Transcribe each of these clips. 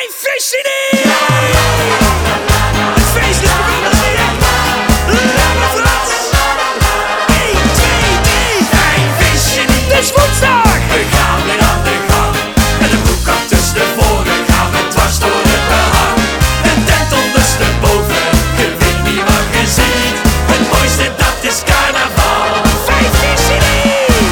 Fijn feestje niet! Het feest is begonnen, zie ik! Lange Frans! 1, 2, 3! Fijn feestje niet! Het is woensdag! We gaan weer aan de gang. Met een broekkast tussen de voren gaan we dwars door het behang. Een tent ondersteboven, je weet niet wat je ziet. Het mooiste dat is carnaval. Fijn feestje niet!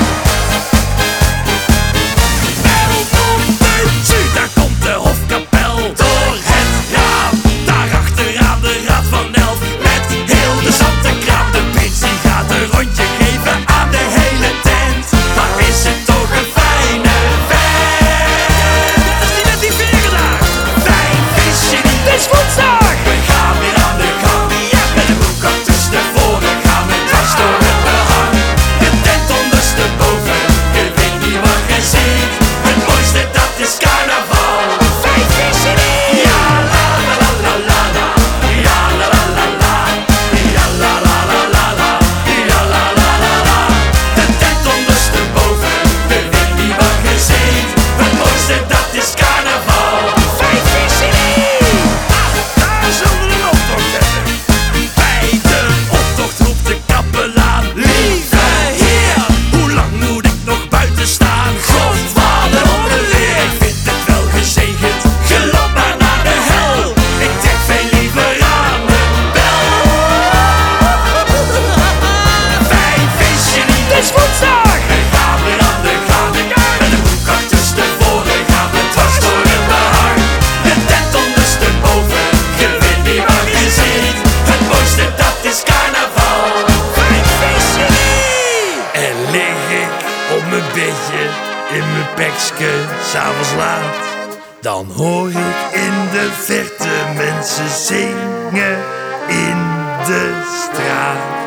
Bel op de tju, daar komt de hofkapel door het raam. Daarachter aan de Raad van Elf met heel de zantenkraam. De prins die gaat een rondje geven aan de hele tent. Maar is het toch een fijne vent? Dat is die met die veren daar! Fijn feestje niet! Het is woensdag! We gaan weer aan de gang. Met een broekkast tussen de voren gaan we dwars door het behang. De tent ondersteboven, je weet niet wat je ziet. Het mooiste dat is carnaval. Fijn feestje niet! Ja la la la la la la. Ja la la la la. Ja la la la la la. Ja la la la la. De tent ondersteboven, je weet niet wat je ziet. Het mooiste dat is carnaval. Fijn feestje niet! Daar zullen we een optocht hebben. Bij de optocht roept de kapelaan: lieve heer, hoe lang moet ik nog buiten staan? Godvader onderweer, ik vind het wel gezegend. Geloop maar naar de hel. Ik trek veel liever aan mijn bel. Fijn feestje niet. Het is woensdag! We gaan weer aan de gang. Met een broekkast tussen de voren gaan we dwars door het behang. De tent ondersteboven, je weet niet wat je ziet. Het mooiste dat is carnaval. Fijn feestje niet! En lig ik op mijn bedje, in mijn pekske, s'avonds laat. Dan hoor ik in de verte mensen zingen in de straat.